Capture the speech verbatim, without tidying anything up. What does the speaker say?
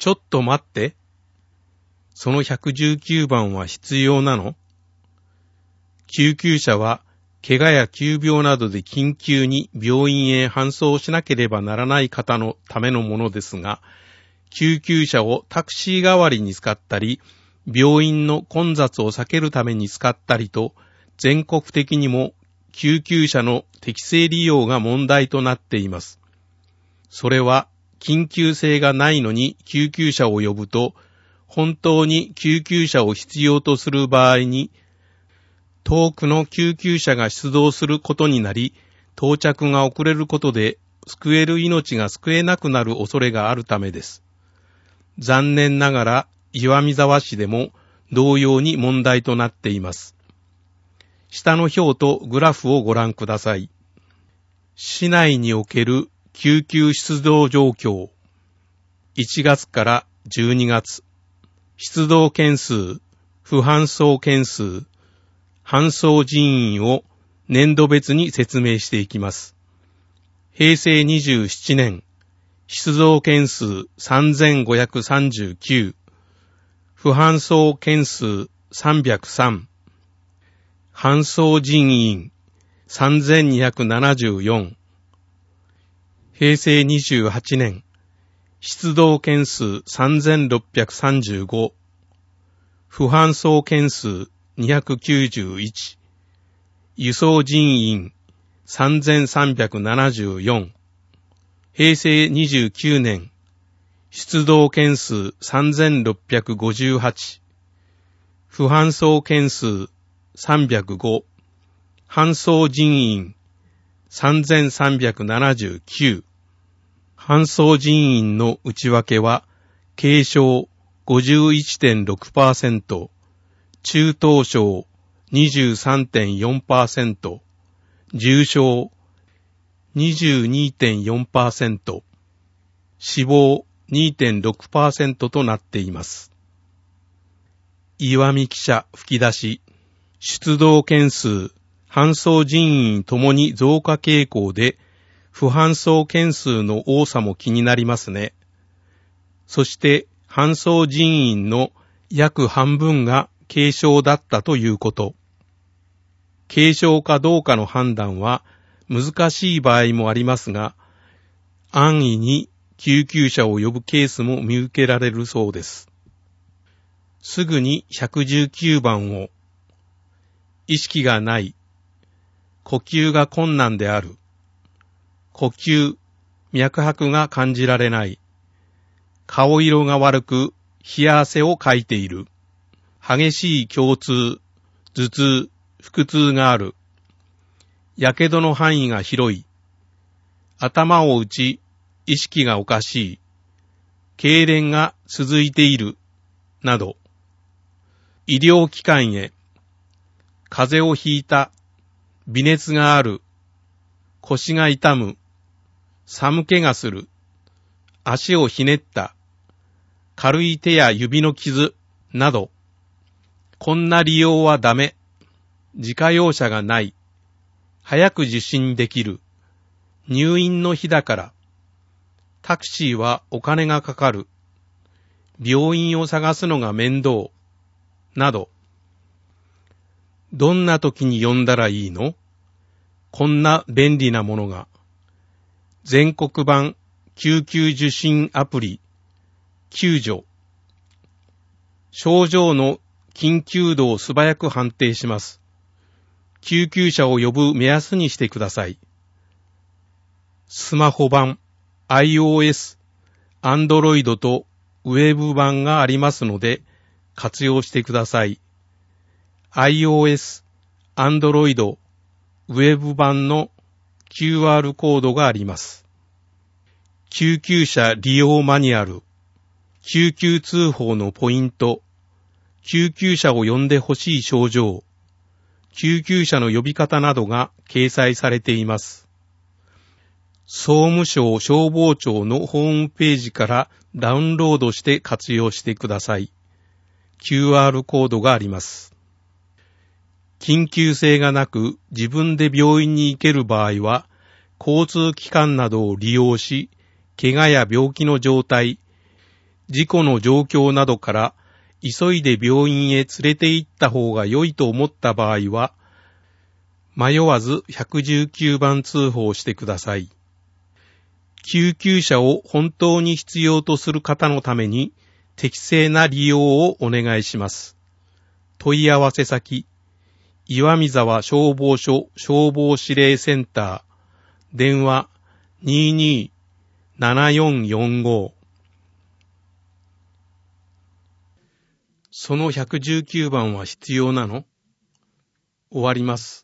ちょっと待って。そのひゃくじゅうきゅうばんは必要なの？救急車は、怪我や急病などで緊急に病院へ搬送しなければならない方のためのものですが、救急車をタクシー代わりに使ったり、病院の混雑を避けるために使ったりと、全国的にも救急車の適正利用が問題となっています。それは緊急性がないのに救急車を呼ぶと、本当に救急車を必要とする場合に、遠くの救急車が出動することになり、到着が遅れることで救える命が救えなくなる恐れがあるためです。残念ながら岩見沢市でも同様に問題となっています。下の表とグラフをご覧ください。市内における救急出動状況。いちがつからじゅうにがつ。出動件数、不搬送件数、搬送人員を年度別に説明していきます。へいせいにじゅうななねん、出動件数さんぜんごひゃくさんじゅうきゅう、不搬送件数さんびゃくさん、搬送人員さんぜんにひゃくななじゅうよん、へいせいにじゅうはちねん、出動件数さんぜんろっぴゃくさんじゅうご、不搬送件数にひゃくきゅうじゅういち、輸送人員さんぜんさんびゃくななじゅうよん、へいせいにじゅうきゅうねん、出動件数さんぜんろっぴゃくごじゅうはち、不搬送件数さんびゃくご、搬送人員さんぜんさんびゃくななじゅうきゅう、搬送人員の内訳は、軽症 ごじゅういってんろくパーセント、中等症 にじゅうさんてんよんパーセント、重症 にじゅうにてんよんパーセント、死亡 にてんろくパーセント となっています。岩見記者吹き出し、出動件数、搬送人員ともに増加傾向で、不搬送件数の多さも気になりますね。そして、搬送人員の約半分が軽症だったということ。軽症かどうかの判断は難しい場合もありますが、安易に救急車を呼ぶケースも見受けられるそうです。すぐにひゃくじゅうきゅうばんを、意識がない、呼吸が困難である、呼吸、脈拍が感じられない、顔色が悪く冷や汗をかいている、激しい胸痛、頭痛、腹痛がある、やけどの範囲が広い、頭を打ち、意識がおかしい、痙攣が続いている、など、医療機関へ、風邪をひいた、微熱がある、腰が痛む、寒気がする、足をひねった、軽い手や指の傷、など、こんな利用はダメ、自家用車がない、早く受診できる、入院の日だから、タクシーはお金がかかる、病院を探すのが面倒、など、どんな時に呼んだらいいの？こんな便利なものが。全国版救急受診アプリ、救助。症状の緊急度を素早く判定します。救急車を呼ぶ目安にしてください。スマホ版、iOS、Android とウェブ版がありますので活用してください。iOS、Android、ウェブ版の キューアール コードがあります。救急車利用マニュアル、救急通報のポイント、救急車を呼んでほしい症状、救急車の呼び方などが掲載されています。総務省消防庁のホームページからダウンロードして活用してください。キューアール コードがあります。緊急性がなく自分で病院に行ける場合は、交通機関などを利用し、怪我や病気の状態、 事故の状況などから急いで病院へ連れて行った方が良いと思った場合は、迷わずいちいちきゅうばん通報してください。救急車を本当に必要とする方のために適正な利用をお願いします。問い合わせ先、岩見沢消防署消防指令センター、電話 にーにーななよんよんご。そのいちいちきゅうばんは必要なの？終わります。